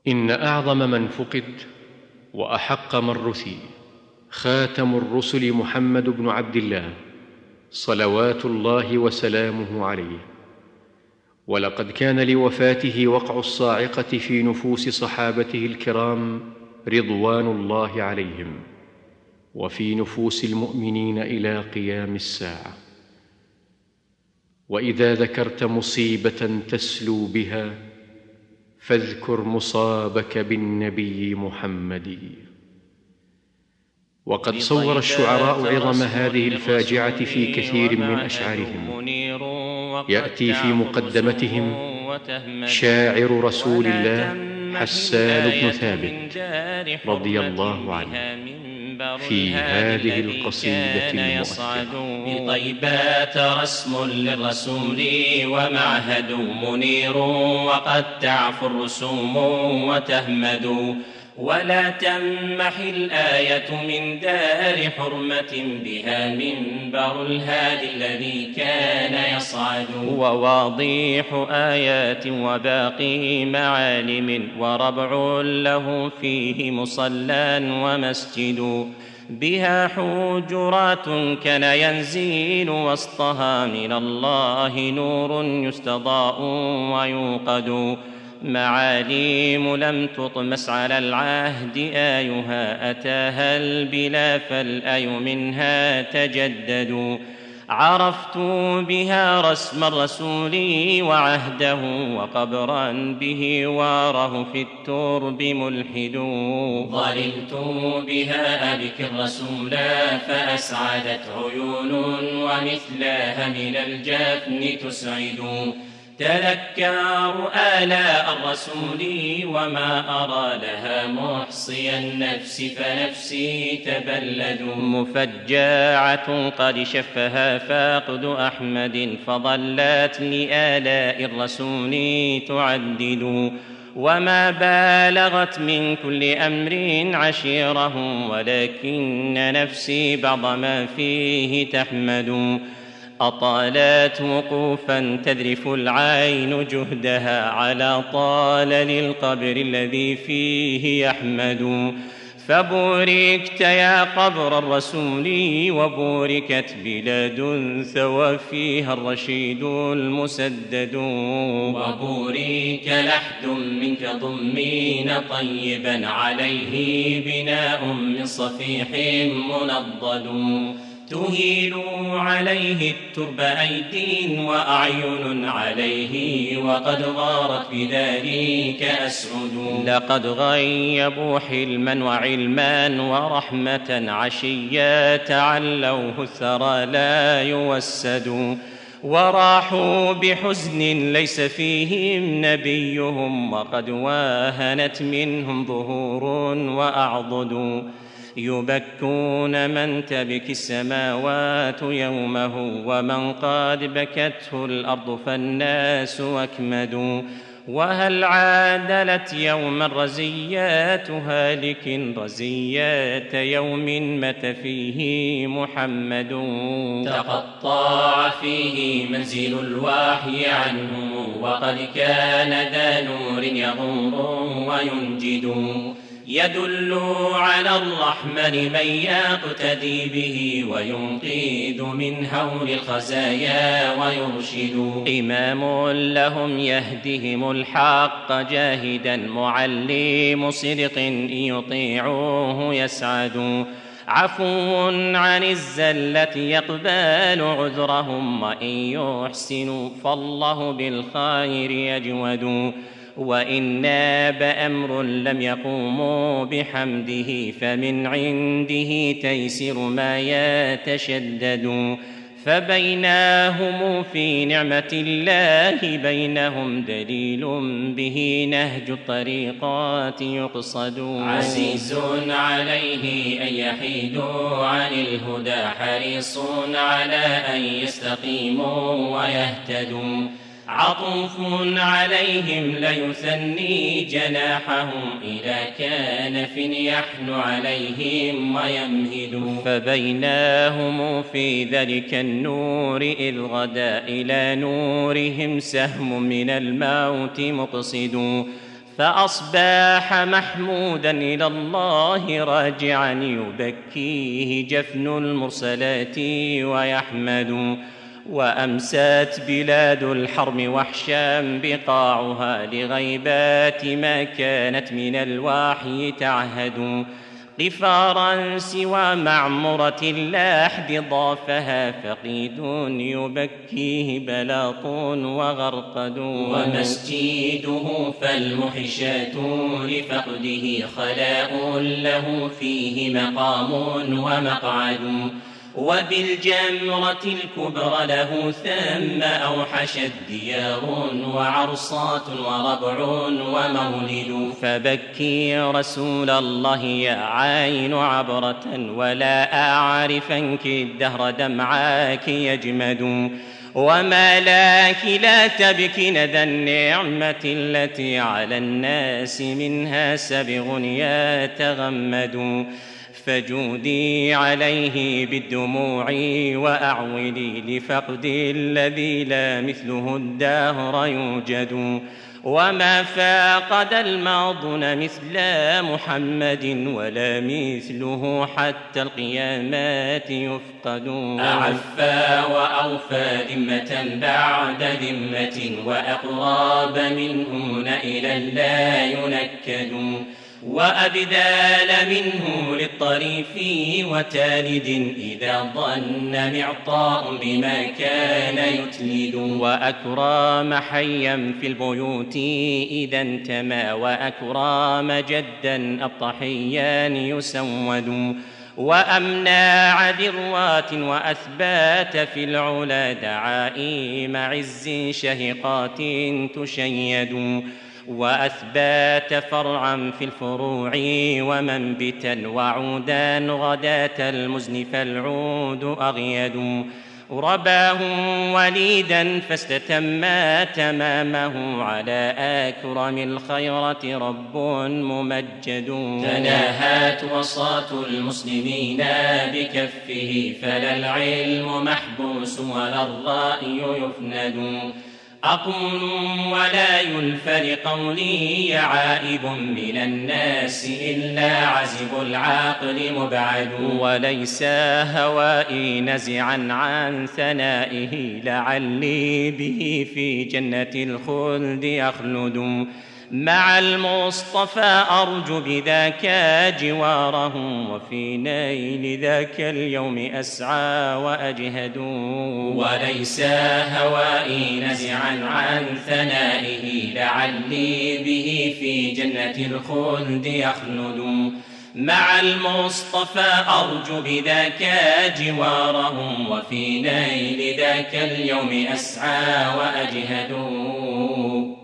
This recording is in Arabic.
إن أعظم من فقد وأحق من رثي خاتم الرسل محمد بن عبد الله صلوات الله وسلامه عليه. ولقد كان لوفاته وقع الصاعقة في نفوس صحابته الكرام رضوان الله عليهم، وفي نفوس المؤمنين إلى قيام الساعة. وإذا ذكرت مصيبة تسلو بها فاذكر مصابك بالنبي محمد. وقد صور الشعراء عظم هذه الفاجعة في كثير من أشعارهم. يأتي في مقدمتهم شاعر رسول الله حسان بن ثابت رضي الله عنه في هذه القصيدة المؤثرة: بطيبات رسم للرسول ومعهد منير، وقد تعفو الرسوم وتهمد، ولا تمح الآية من دار حرمة، بها منبر الهادي الذي كان يصعد. وواضيح آيات وباقي معالم، وربع له فيه مصلى ومسجد، بها حجرات كان ينزل وسطها من الله نور يستضاء ويوقد. معاليم لم تطمس على العهد آيها، أتاها البلا فالآي منها تجدد. عرفت بها رسم الرسول وعهده، وقبرا به واره في الترب ملحد. ظللت بها أبكي الرسول فأسعدت عيون، ومثلها من الجفن تسعد. تذكر آلاء الرسول وما أرى لها محصي النفس، فنفسي تبلد. مفجاعة قد شفها فاقد أحمد، فظلت لآلاء الرسول تعدد. وما بالغت من كل أمر عشيره، ولكن نفسي بعض ما فيه تحمد. أطالت وقوفا تذرف العين جهدها، على طال للقبر الذي فيه يحمد. فبوركت يا قبر الرسول، وبوركت بلاد ثوى فيها الرشيد المسدد. وبورك لحد منك ضمين طيبا، عليه بناء من صفيح منضد. تهيل عليه الترب أيدي وأعين عليه، وقد غارت بذلك أسعد. لقد غيبوا حلما وعلما ورحمة، عشيا تعلوه الثرى لا يوسد. وراحوا بحزن ليس فيهم نبيهم، وقد واهنت منهم ظهور وأعضد. يبكون من تبكي السماوات يومه، ومن قد بكته الأرض فالناس أكمد. وهل عادلت يوما رزيات هالك، رزيات يوم مات فيه محمد. تقطع فيه منزل الوحي عنه، وقد كان ذا نور يغور وينجد. يدل على الرحمن من يقتدي به، وينقذ من هول الخزايا ويرشد. إمام لهم يهدهم الحق جاهدا، معلم صدق إن يطيعوه يسعد. عفو عن الزلة يقبل عذرهم، وإن يحسنوا فالله بالخير يجود. وإن ناب أمر لم يقوموا بحمده، فمن عنده تيسير ما يتشدد. فبينهم في نعمة الله بينهم دليل، به نهج الطريقات يقصد. عزيز عليه أن يحيدوا عن الهدى، حريص على أن يستقيموا ويهتدوا. عطوف عليهم ليثني جناحهم، إذا كان يحن عليهم ويمهد. فبيناهم في ذلك النور إذ غدا إلى نورهم سهم من الموت مقصد. فأصبح محمودا إلى الله راجعا يبكيه جفن المرسلات ويحمد. وأمست بلاد الحرم وحشا بقاعها لغيبات ما كانت من الوحي تعهد. قفارا سوى معمرة اللحد ضافها فقيد يبكيه بلاط وغرقد. ومسجده فالمحشات لفقده خلاء له فيه مقام ومقعد. وبالجمرة الكبرى له ثم أوحشت ديار وعرصات وربع ومولد. فبكي رسول الله يا عين عبرة ولا أعرفنك الدهر دمعاك يجمد. وما لك لا تبكين ذا النعمة التي على الناس منها سبغ يتغمد. فجودي عليه بالدموع وأعولي لفقد الذي لا مثله الدهر يوجد. وما فاقد الماضون مثل محمد ولا مثله حتى القيامات يفقد. أعفى وأوفى ذمة بعد ذمة وأقرب منه إلى لا ينكد. وأبدال منه للطريف وتالد إذا ظن معطاء بما كان يتلد. وأكرام حيا في البيوت إذا انتمى وأكرام جدا أبطحيا يسود. وأمنع ذروات وأثبات في العلا دعائم عز شهقات تشيد. وأثبات فرعا في الفروع ومنبتا وعودا غداة المزن فالعود أغيد. رباه وليدا فاستتما تمامه على أكرم الخيرة رب ممجد. تناهت وصاة المسلمين بكفه فلا العلم محبوس ولا الرأي يفند. أقول ولا يلفى لقولي عائب من الناس إلا عزب العقل مبعد. وليس هوائي نزعا عن ثنائه لعلي به في جنة الخلد أخلد. مع المصطفى أرجو بذاك جواره وفي نيل ذاك اليوم أسعى وأجهد. وليس هوائي نزعا عن ثنائه لعلي به في جنة الخلد يخلد. مع المصطفى أرجو بذاك جواره وفي نيل ذاك اليوم أسعى وأجهد.